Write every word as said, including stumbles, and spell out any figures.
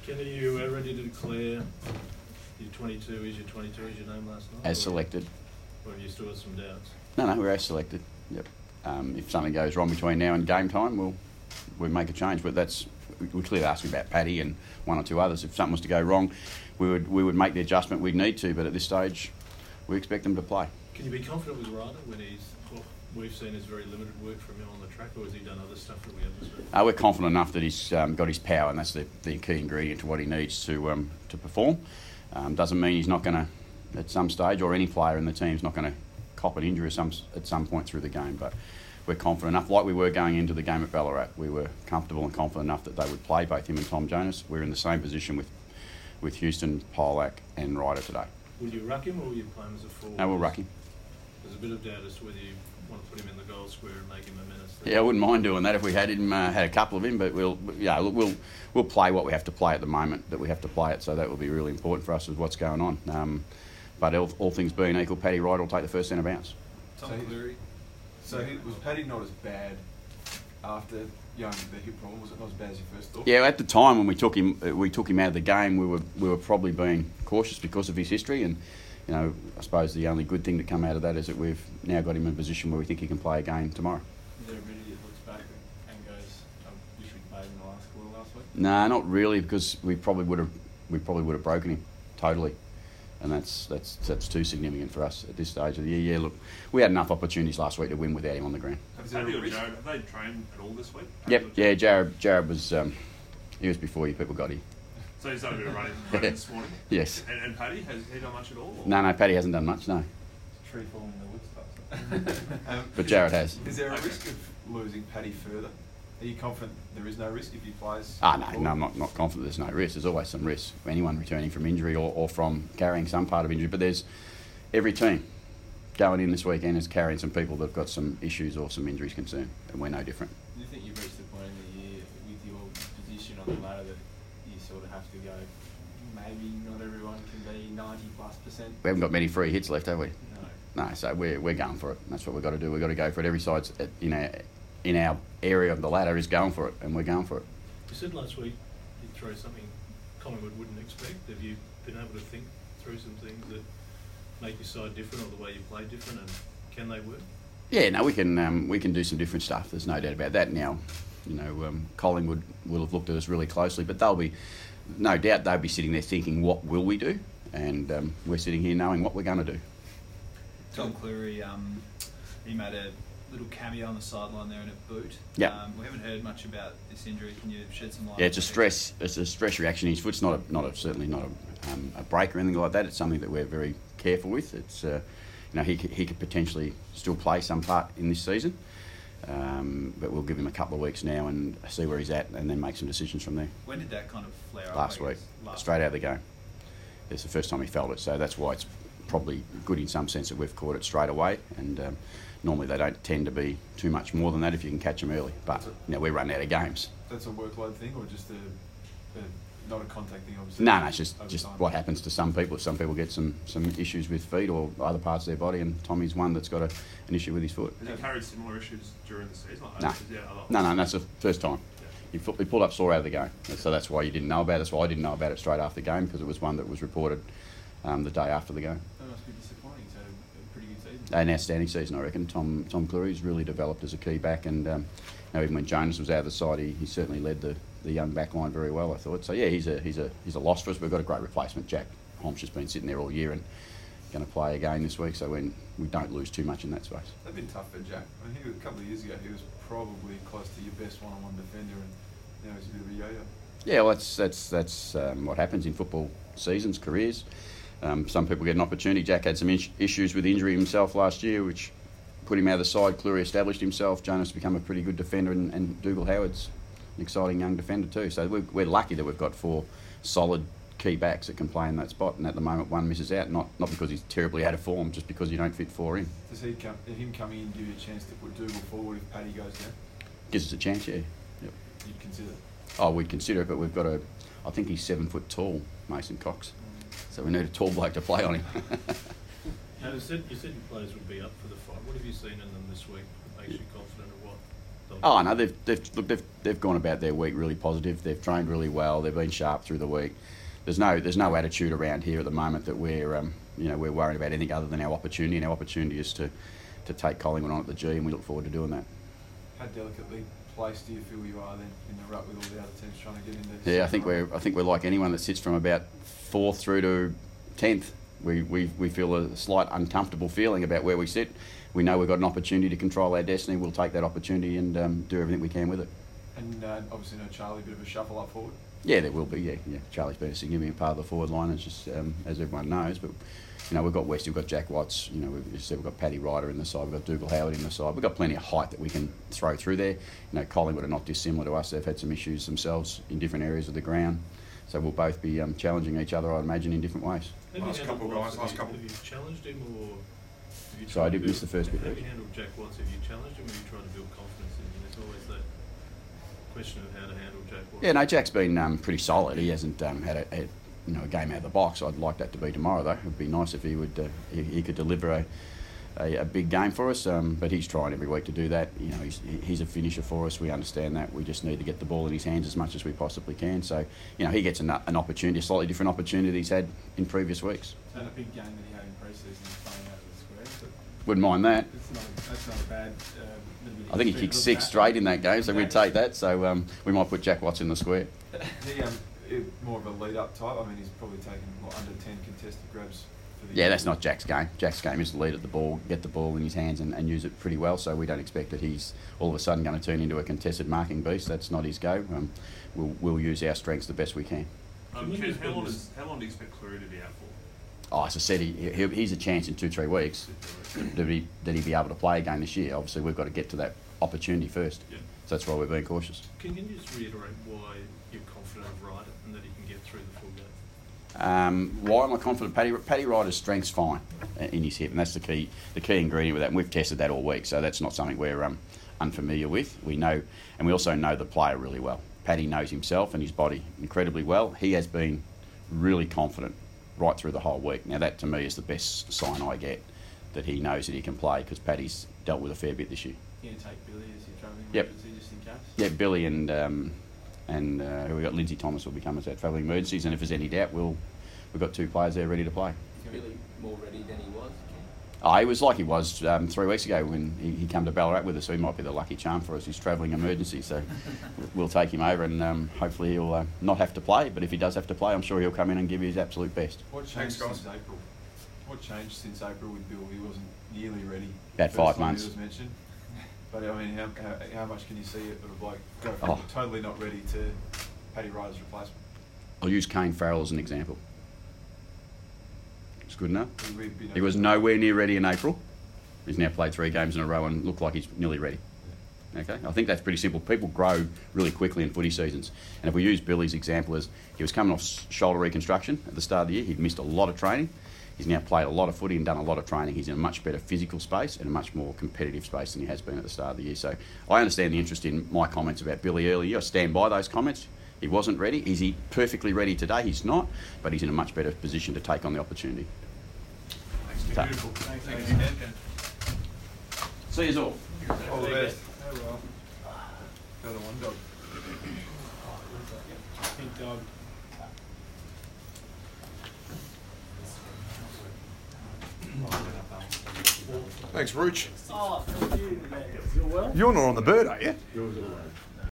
Ken, are you uh, ready to declare your twenty-two is your twenty-two is your name last night? As selected. Or have you still got some doubts? No, no, we're as selected. Yep. Um, if something goes wrong between now and game time, we'll we'll make a change. But that's we clearly asked about Paddy and one or two others. If something was to go wrong, we would we would make the adjustment we'd need to. But at this stage, we expect them to play. Can you be confident with Ryder when he's well, we've seen his very limited work from him on the track, or has he done other stuff that we haven't seen? Uh, we're confident enough that he's um, got his power, and that's the, the key ingredient to what he needs to um, to perform. Um, doesn't mean he's not going to, at some stage, or any player in the team is not going to cop an injury at some, at some point through the game. But we're confident enough, like we were going into the game at Ballarat. We were comfortable and confident enough that they would play, both him and Tom Jonas. We're in the same position with, with Houston, Polak and Ryder today. Will you ruck him, or will you play him as a forward? No, we'll ruck him. There's a bit of doubt as to whether you want to put him in the goal square and make him a menace. Yeah, I wouldn't mind doing that if we had him, uh, had a couple of him. But we'll, yeah, we'll we'll play what we have to play at the moment that we have to play it. So that will be really important for us with what's going on. Um, but all, all things being equal, Paddy Ryder will take the first centre bounce. Tom Cleary. So he, was Paddy not as bad after you know, the hip problem? Was it not as bad as you first thought? Yeah, at the time when we took him, we took him out of the game. We were we were probably being cautious because of his history, and you know, I suppose the only good thing to come out of that is that we've now got him in a position where we think he can play a game tomorrow. Is there a bit that looks back and goes, I wish we'd played in the last quarter last week? No, not really, because we probably would have we probably would have broken him totally. And that's that's that's too significant for us at this stage of the year. Yeah, look, we had enough opportunities last week to win without him on the ground. Have Paddy or Jared, have they trained at all this week? Yep, yeah, Jared Jared was um, he was before you people got here. So he's done a bit of running, running this morning? Yes. And, and Paddy, has he done much at all? Or? No, no, Paddy hasn't done much, no. Tree falling in the woods stuff. um, But Jared has. Is there a Okay. risk of losing Paddy further? Are you confident there is no risk if he plays? Ah, no, no, I'm not, not confident there's no risk. There's always some risk for anyone returning from injury or, or from carrying some part of injury. But there's every team going in this weekend is carrying some people that have got some issues or some injuries concerned, and we're no different. Do you think you've reached the point in the year with your position on the ladder that you sort of have to go, maybe not everyone can be ninety plus percent? We haven't got many free hits left, have we? No. No, so we're, we're going for it. That's what we've got to do. We've got to go for it. Every side's at, in, our, in our area of the ladder is going for it, and we're going for it. You said last week you'd throw something Collingwood wouldn't expect. Have you been able to think through some things that make your side different, or the way you play different, and can they work? Yeah, no, we can um, we can do some different stuff. There's no doubt about that. Now, you know, um, Collingwood will have looked at us really closely, but they'll be, no doubt, they'll be sitting there thinking, what will we do? And um, we're sitting here knowing what we're going to do. Tom Cleary, um, he made a little cameo on the sideline there in a boot. Yeah. Um, we haven't heard much about this injury. Can you shed some light? Yeah, it's a on it? stress. It's a stress reaction. His foot's not a, not a, certainly not a, um, a break or anything like that. It's something that we're very careful with. It's uh, you know he could, he could potentially still play some part in this season, um, but we'll give him a couple of weeks now and see where he's at, and then make some decisions from there. When did that kind of flare up? Last I week, guess? Last straight week. out of the game. It's the first time he felt it, so that's why it's probably good in some sense that we've caught it straight away. And um, normally they don't tend to be too much more than that if you can catch them early. But you know, we're running out of games. That's a workload thing, or just a, a not a contact thing? Obviously. No, no, it's just over just time? what happens to some people. Some people get some, some issues with feet or other parts of their body, and Tommy's one that's got a, an issue with his foot. Has he carried similar issues during the season? Like, No. is there other- No, no, that's the first time. Yeah. He, fu- he pulled up sore out of the game, so that's why you didn't know about it. That's why I didn't know about it straight after the game, because it was one that was reported um, the day after the game. That must be disappointing. He's had a, a pretty good season. An outstanding season, I reckon. Tom Tom Cleary's really developed as a key back, and um, you know, even when Jonas was out of the side, he, he certainly led the, the young back line very well, I thought. So yeah, he's a he's a he's a loss for us. We've got a great replacement. Jack Homsch has been sitting there all year and going to play again this week, so when we don't lose too much in that space. That'd been tough for Jack. I mean, he was, a couple of years ago, he was probably close to your best one-on-one defender, and now he's a bit of a yo-yo. Yeah, well, that's that's that's um, what happens in football seasons, careers. Um, some people get an opportunity. Jack had some is- issues with injury himself last year, which put him out of the side. Cleary established himself. Jonas become a pretty good defender, and, and Dougal Howard's an exciting young defender too. So we're, we're lucky that we've got four solid key backs that can play in that spot. And at the moment, one misses out, not not because he's terribly out of form, just because you don't fit four in. Does he come, him coming in give you a chance to put Dougal forward if Paddy goes down? Gives us a chance, yeah. Yep. You'd consider. Oh, we'd consider it, but we've got a. I think he's seven foot tall, Mason Cox. So we need a tall bloke to play on him. Now, you said, you said your players would be up for the fight. What have you seen in them this week that makes you confident of what They'll- Oh no, they've they've look they've they've gone about their week really positive. They've trained really well. They've been sharp through the week. There's no there's no attitude around here at the moment that we're um, you know we're worried about anything other than our opportunity. And our opportunity is to, to take Collingwood on at the G, and we look forward to doing that. How delicately placed do you feel you are then in the rut with all the other teams trying to get into? Yeah, I think we're I think we're like anyone that sits from about fourth through to tenth. We, we we feel a slight uncomfortable feeling about where we sit. We know we've got an opportunity to control our destiny. We'll take that opportunity and um, do everything we can with it. And uh, obviously, no Charlie, a bit of a shuffle up forward. Yeah, there will be. Yeah, yeah. Charlie's been a significant part of the forward line, as just um, as everyone knows. But you know, we've got West, we've got Jack Watts. You know, we've said we've got Paddy Ryder in the side. We've got Dougal Howard in the side. We've got plenty of height that we can throw through there. You know, Collingwood are not dissimilar to us. They've had some issues themselves in different areas of the ground. So we'll both be um, challenging each other, I'd imagine, in different ways. Have you Last handled couple, Watts? guys, last Have you- couple. Have you challenged him or? Have you Sorry, I tried did to miss the build- first bit Have there. you handled Jack Watts? Have you challenged him or have you tried to build confidence in him? There's always that question of how to handle Jack Watts. Yeah, no, Jack's been um, pretty solid. He hasn't um, had, a, had you know a game out of the box. I'd like that to be tomorrow, though. It'd be nice if he would uh, he, he could deliver a, a, a big game for us. Um, but he's trying every week to do that. You know, he's he's a finisher for us. We understand that. We just need to get the ball in his hands as much as we possibly can. So you know, he gets an, an opportunity, a slightly different opportunity he's had in previous weeks. It's not a big game that he had in pre-season, he's playing out of the square, Wouldn't mind that. but it's not, that's not a bad uh, little bit of I think he history kicked to look six back straight on. in that game, so we'd take that. So um, we might put Jack Watts in the square. He um, it, more of a lead-up type. I mean, he's probably taken what, under ten contested grabs. For the Yeah, year. that's not Jack's game. Jack's game is to lead at the ball, get the ball in his hands and, and use it pretty well, so we don't expect that he's all of a sudden going to turn into a contested marking beast. That's not his go. Um, we'll, we'll use our strengths the best we can. Um, Can you Ken, just how long, build does, how long do you expect Cleary to be out for? Oh, as I said, he, he, he's a chance in two, three weeks that he, that he be able to play again this year. Obviously, we've got to get to that opportunity first. Yeah. So that's why we're being cautious. Can you just reiterate why you're confident of Ryder and that he can get through the full game? Um, why am I confident? Paddy, Paddy Ryder's strength's fine uh, in his hip, and that's the key the key ingredient with that. And we've tested that all week, so that's not something we're um, unfamiliar with. We know, and we also know the player really well. Paddy knows himself and his body incredibly well. He has been really confident right through the whole week. Now that to me is the best sign I get that he knows that he can play, because Paddy's dealt with a fair bit this year. You're going to take Billy as your travelling Yep. emergency just in case? Yeah, Billy and um, and uh, who we got Lindsay Thomas will become as our travelling emergencies, and if there's any doubt, we'll we've got two players there ready to play. Really more ready than he was. Oh, he was like he was um, three weeks ago when he, he came to Ballarat with us, so he might be the lucky charm for us. He's travelling emergency, so we'll take him over and um, hopefully he'll uh, not have to play. But if he does have to play, I'm sure he'll come in and give his absolute best. What Thanks, changed guys. since April? What changed since April with Bill? He wasn't nearly ready. About First five time months. He was mentioned. But I mean, how, how, how much can you see of a bloke go from Oh. totally not ready to Paddy Ryder's replacement? I'll use Kane Farrell as an example. It's good enough. He, we'd be no- He was nowhere near ready in April. He's now played three games in a row and looked like he's nearly ready. Okay, I think that's pretty simple. People grow really quickly in footy seasons, and if we use Billy's example as he was coming off s- shoulder reconstruction at the start of the year, he'd missed a lot of training. He's now played a lot of footy and done a lot of training. He's in a much better physical space and a much more competitive space than he has been at the start of the year. So I understand the interest in my comments about Billy earlier. I stand by those comments. He wasn't ready. Is he perfectly ready today? He's not, but he's in a much better position to take on the opportunity. Thanks, Nick. Ta- Beautiful. Thanks, Thanks. Ken. See you all. All the best. Oh well. Another one dog. Pink dog. Thanks, Rooch. Oh, thank you. You're well? You're not on the bird, are you?